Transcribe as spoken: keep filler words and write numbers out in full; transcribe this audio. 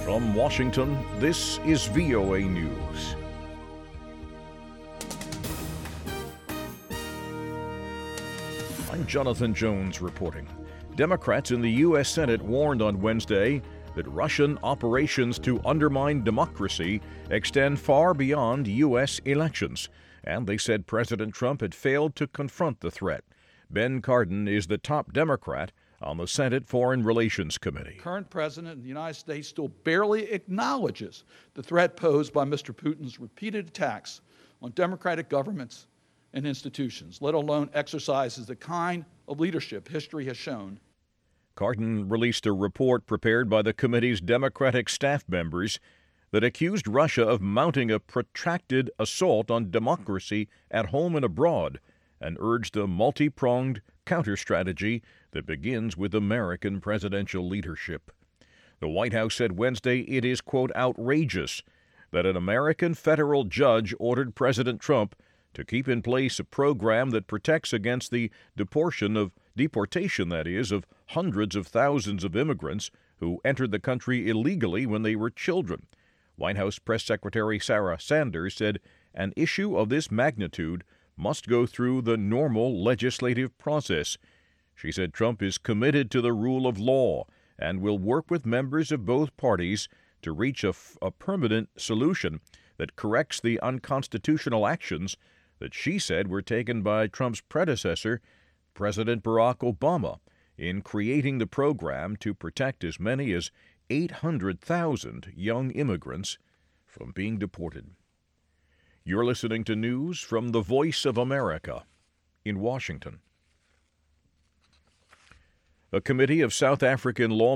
From Washington, this is V O A News. I'm Jonathan Jones reporting. Democrats in the U S Senate warned on Wednesday that Russian operations to undermine democracy extend far beyond U S elections, and they said President Trump had failed to confront the threat. Ben Cardin is the top Democrat on the Senate Foreign Relations Committee. Current president of the United States still barely acknowledges the threat posed by Mister Putin's repeated attacks on democratic governments and institutions, let alone exercises the kind of leadership history has shown. Cardin released a report prepared by the committee's Democratic staff members that accused Russia of mounting a protracted assault on democracy at home and abroad, and urged a multi-pronged counter-strategy that begins with American presidential leadership. The White House said Wednesday it is, quote, outrageous that an American federal judge ordered President Trump to keep in place a program that protects against the deportation of deportation, that is, of hundreds of thousands of immigrants who entered the country illegally when they were children. White House Press Secretary Sarah Sanders said an issue of this magnitude must go through the normal legislative process. She said Trump is committed to the rule of law and will work with members of both parties to reach a, f- a permanent solution that corrects the unconstitutional actions that she said were taken by Trump's predecessor, President Barack Obama, in creating the program to protect as many as eight hundred thousand young immigrants from being deported. You're listening to news from the Voice of America in Washington. A committee of South African law